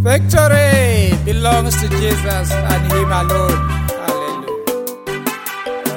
Victory belongs to Jesus and Him alone. Hallelujah.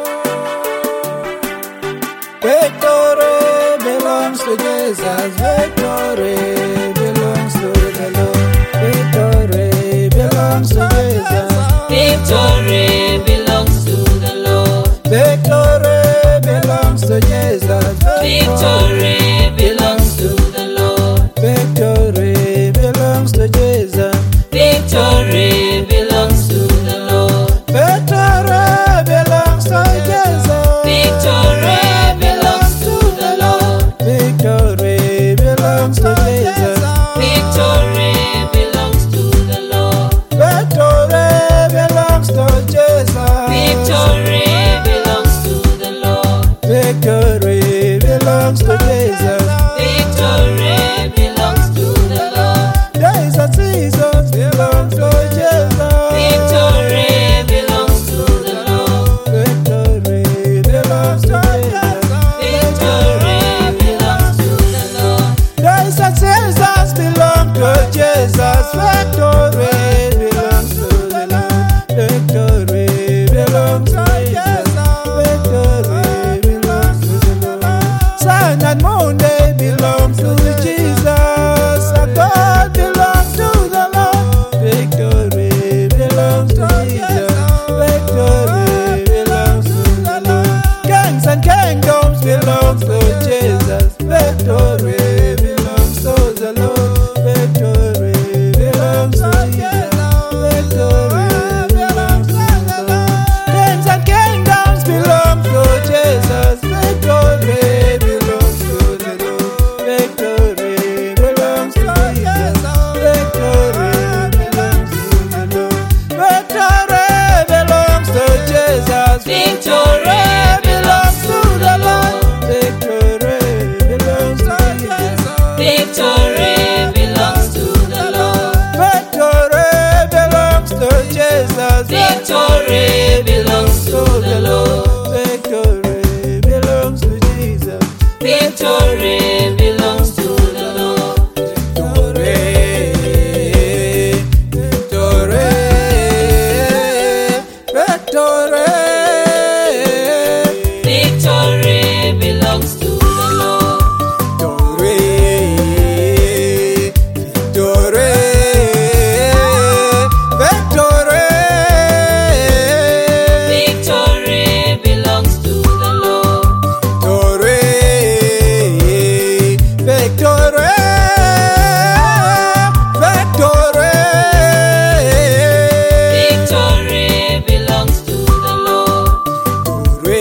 Victory belongs to Jesus. Victory belongs to the Lord. Victory belongs to Jesus. Victory belongs to the Lord. Victory belongs to Jesus. Victory belongs to the Lord. Victory belongs to Jesus. Victory belongs to the Lord. Victory belongs to Jesus. Victory belongs to the Lord. Victory belongs to Jesus. Victory belongs to the Lord. Victory belongs to Jesus. Victory belongs to the Lord. Victory belongs to Jesus. Victory belongs to the Lord. Days and seasons belong to Jesus. Victory belongs to the Lord. Victory belongs to Jesus. Victory belongs to the Lord. Days and seasons belong to Jesus. Victory belongs to the Lord. Victory belongs to Jesus. Victory belongs to the Lord. Sun and moon, they belong to Jesus. And God belongs to the Lord. Victory belongs to Jesus. Victory belongs to the Lord. Kings and kingdoms belong to Jesus. Victory belongs to the Lord. Victory belongs to Jesus. Victory belongs to the Lord. Kings and kingdoms belong to Jesus. Victory belongs to the Lord. Victory belongs to Jesus. Victory belongs to the Lord. Victory belongs to Jesus. Victory belongs to the Lord. Victory belongs to Jesus. Victory belongs to the Lord. Victory belongs to Jesus. Victory belongs to the Lord. Victory belongs to Jesus. Victory belongs to the Lord. Victory, victory, victory. Victory belongs to the Lord. Victory belongs to the Lord. Victory belongs to the Lord.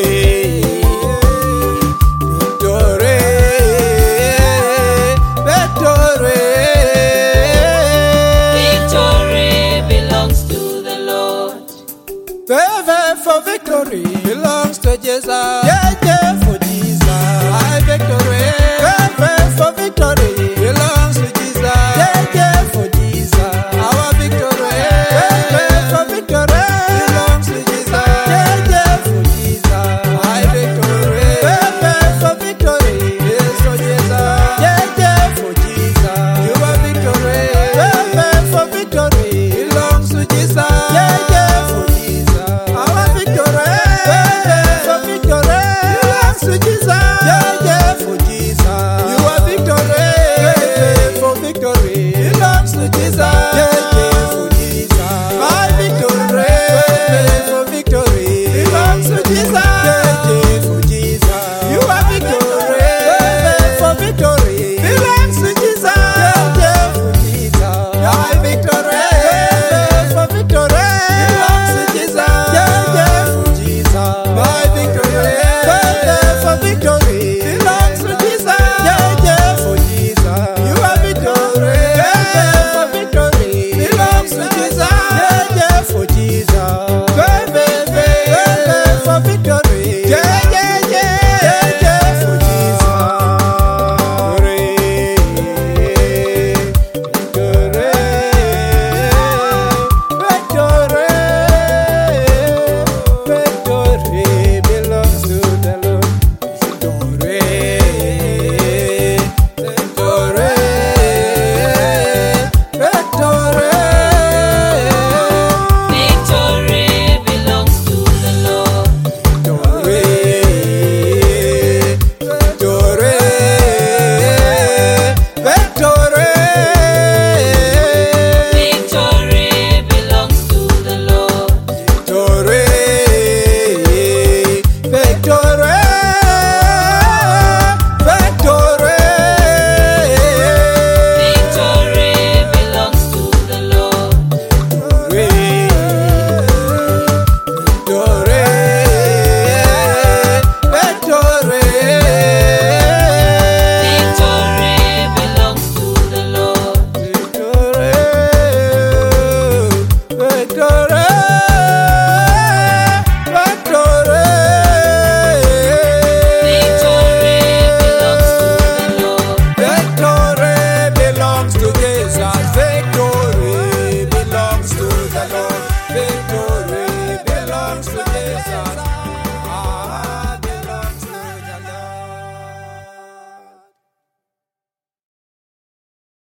Victory belongs to the Lord. For victory belongs to Jesus. Yeah, yeah, for Jesus. My victory. For victory belongs to Jesus. Yeah, yeah, for Jesus. Our victory. For victory belongs to Jesus. Yeah, yeah, for Jesus. My victory. For victory is for Jesus. Yeah, yeah, for Jesus. Your victory. For victory belongs to Jesus. Yeah, yeah, for Jesus. Our victory. For victory belongs to Jesus. Yeah, yeah, for Jesus. Your victory. For victory belongs to Jesus. Yeah, yeah, for Jesus. My victory. For victory belongs to Jesus. Yeah, yeah, for Jesus. Your victory. For victory belongs to Jesus. Yeah, yeah, for Jesus. My victory. For victory belongs to Jesus. Yeah, yeah, for Jesus. My victory. For victory belongs to Jesus. Yeah, yeah, for Jesus. You are victory. For victory Jesus.